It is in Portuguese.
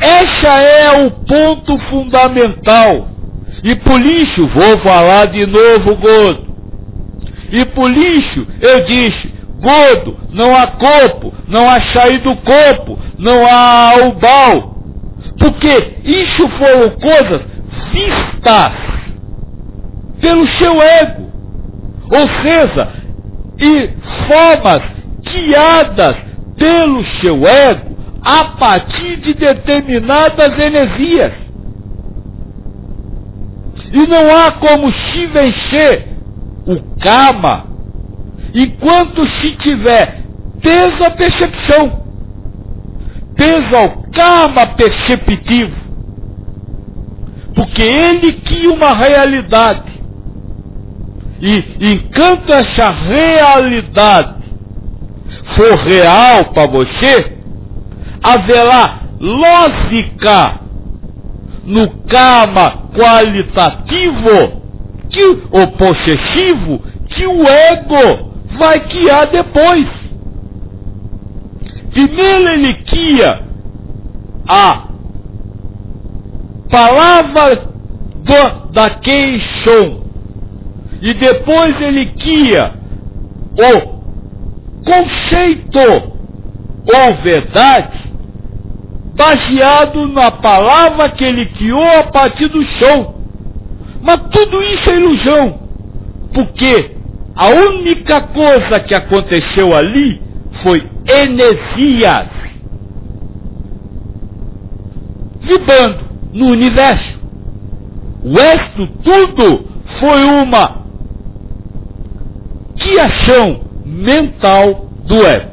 Esse é o ponto fundamental. E por lixo, vou falar de novo, gordo. E por lixo, eu disse, gordo, não há corpo, não há sair do corpo, não há ubal. Porque isso foram coisas vistas pelo seu ego. Ou seja, e formas guiadas pelo seu ego a partir de determinadas energias. E não há como se vencer o karma enquanto se tiver desapercepção, ao karma perceptivo, porque ele cria uma realidade, e enquanto essa realidade for real para você, haverá lógica no karma qualitativo ou possessivo que o ego vai criar depois. Primeiro ele cria a palavra daquele som, e depois ele cria o conceito ou verdade baseado na palavra que ele criou a partir do som. Mas tudo isso é ilusão, porque a única coisa que aconteceu ali foi energias vibrando no universo. O resto tudo foi uma criação mental do ego.